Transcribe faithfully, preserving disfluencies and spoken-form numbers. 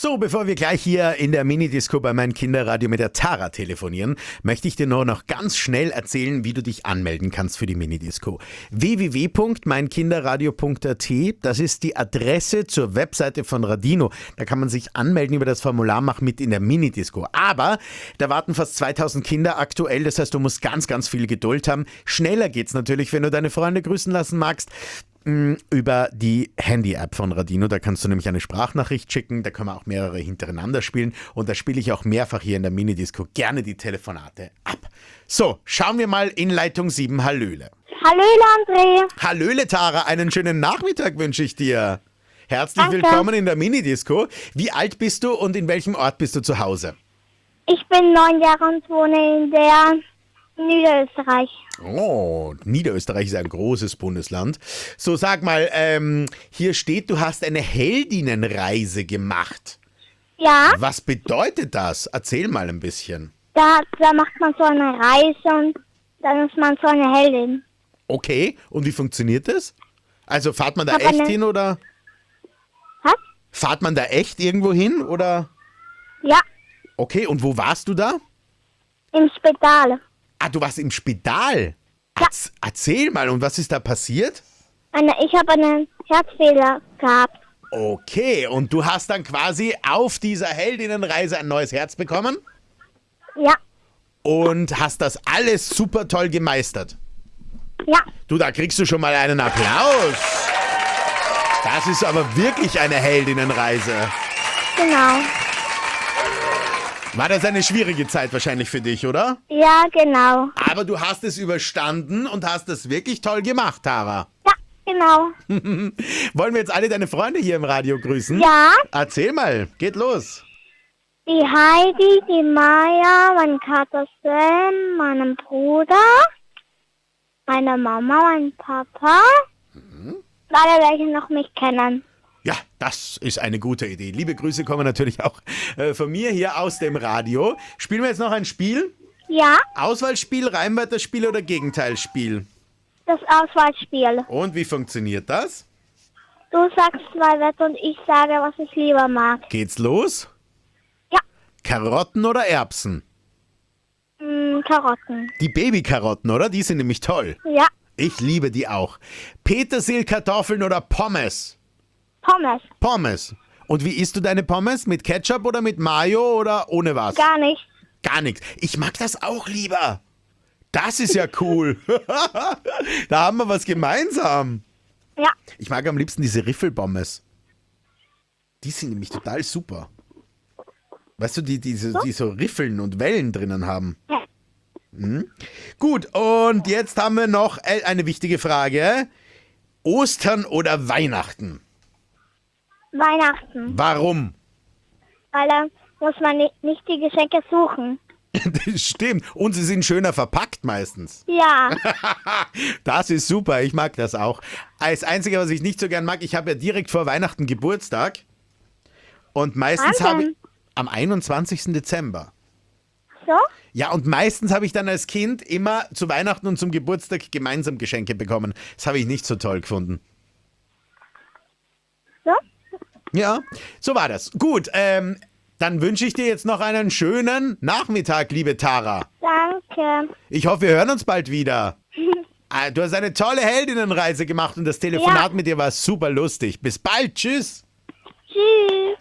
So, bevor wir gleich hier in der Minidisco bei meinem Kinderradio mit der Tara telefonieren, möchte ich dir nur noch ganz schnell erzählen, wie du dich anmelden kannst für die Minidisco. w w w punkt mein kinderradio punkt a t, das ist die Adresse zur Webseite von Radino. Da kann man sich anmelden über das Formular, mach mit in der Minidisco. Aber da warten fast zweitausend Kinder aktuell, das heißt, du musst ganz, ganz viel Geduld haben. Schneller geht's natürlich, wenn du deine Freunde grüßen lassen magst, über die Handy-App von Radino. Da kannst du nämlich eine Sprachnachricht schicken, da können wir auch mehrere hintereinander spielen und da spiele ich auch mehrfach hier in der Minidisco gerne die Telefonate ab. So, schauen wir mal in Leitung sieben. Hallöle. Hallöle, André. Hallöle, Tara. Einen schönen Nachmittag wünsche ich dir. Herzlich Danke. Willkommen in der Minidisco. Wie alt bist du und in welchem Ort bist du zu Hause? Ich bin neun Jahre und wohne in der Niederösterreich. Oh, Niederösterreich ist ein großes Bundesland. So, sag mal, ähm, hier steht, du hast eine Heldinnenreise gemacht. Ja, Was bedeutet das? Erzähl mal ein bisschen. da, da macht man so eine Reise und dann ist man so eine Heldin. Okay, und wie funktioniert das? Also fahrt man da Hab echt eine- hin oder? Was? Fahrt man da echt irgendwo hin oder? Ja, Okay, und wo warst du da? im Spital. Ah, du warst im Spital. Ja. Erz- Erzähl mal, und was ist da passiert? Eine, ich habe einen Herzfehler gehabt. Okay, und du hast dann quasi auf dieser Heldinnenreise ein neues Herz bekommen Ja, und hast das alles super toll gemeistert. ja, Du, da kriegst du schon mal einen Applaus. Das ist aber wirklich eine Heldinnenreise. genau. War das eine schwierige Zeit wahrscheinlich für dich, oder? Ja, genau. Aber du hast es überstanden und hast es wirklich toll gemacht, Tara. Ja, genau. Wollen wir jetzt alle deine Freunde hier im Radio grüßen? Ja, Erzähl mal, geht los. die Heidi, die Maya, mein Kater Sam, meinen Bruder, meine Mama, mein Papa. Alle, welche noch mich kennen. Ja, das ist eine gute Idee. Liebe Grüße kommen natürlich auch äh, von mir hier aus dem Radio. Spielen wir jetzt noch ein Spiel? Ja, Auswahlspiel, Reimwörterspiel oder Gegenteilspiel? das Auswahlspiel. Und wie funktioniert das? Du sagst zwei Wörter und ich sage, was ich lieber mag. Geht's los? Ja, Karotten oder Erbsen? mh, Karotten. Die Babykarotten, oder? Die sind nämlich toll. Ja, Ich liebe die auch. Petersil, Kartoffeln oder Pommes? Pommes. Pommes. Und wie isst du deine Pommes? Mit Ketchup oder mit Mayo oder ohne was? Gar nicht. Gar nichts. Ich mag das auch lieber. Das ist ja cool. Da haben wir was gemeinsam. Ja, Ich mag am liebsten diese Riffelpommes. Die sind nämlich total super. Weißt du, die, die, so, die so Riffeln und Wellen drinnen haben. ja. Gut, und jetzt haben wir noch äh, eine wichtige Frage. Ostern oder Weihnachten? Weihnachten. Warum? Weil da muss man nicht, nicht die Geschenke suchen. Das stimmt. Und sie sind schöner verpackt meistens. Ja, Das ist super, ich mag das auch. Das Einzige, was ich nicht so gern mag, ich habe ja direkt vor Weihnachten Geburtstag. Und meistens Wann habe ich denn? am einundzwanzigsten Dezember. so? Ja, und meistens habe ich dann als Kind immer zu Weihnachten und zum Geburtstag gemeinsam Geschenke bekommen. Das habe ich nicht so toll gefunden. So? Ja, so war das. Gut, ähm, dann wünsche ich dir jetzt noch einen schönen Nachmittag, liebe Tara. Danke. Ich hoffe, wir hören uns bald wieder. Ah, Du hast eine tolle Heldinnenreise gemacht und das Telefonat Ja. mit dir war super lustig. Bis bald, tschüss. Tschüss.